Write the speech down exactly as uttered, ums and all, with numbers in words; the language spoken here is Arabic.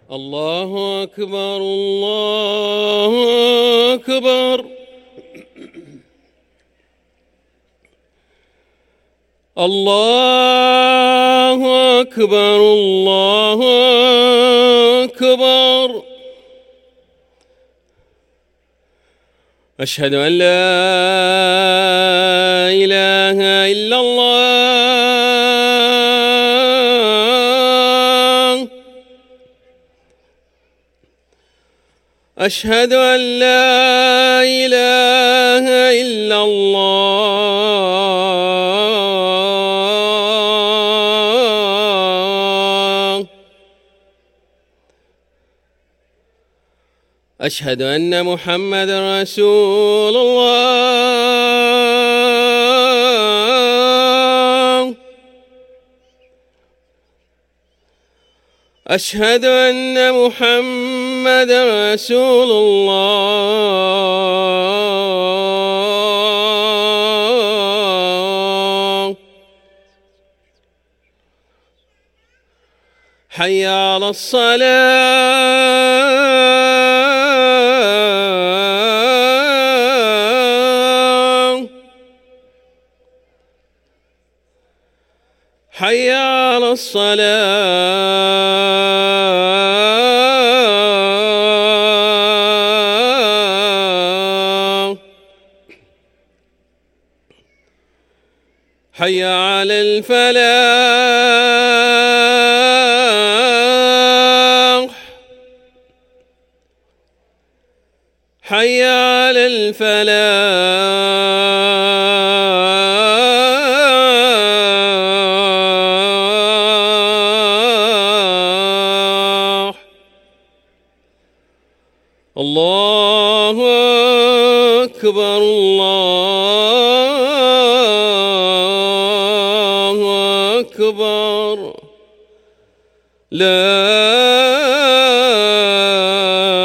الله أكبر الله أكبر. الله أكبر الله أكبر. أشهد أن لا إله إلا الله. أشهد أن لا إله إلا الله. أشهد أن محمد رسول الله. أشهد أن محمد رسول الله. حي على الصلاة. حي على الصلاة. حي على الفلاح. حي على الفلاح. الله أكبر الله أكبر. لا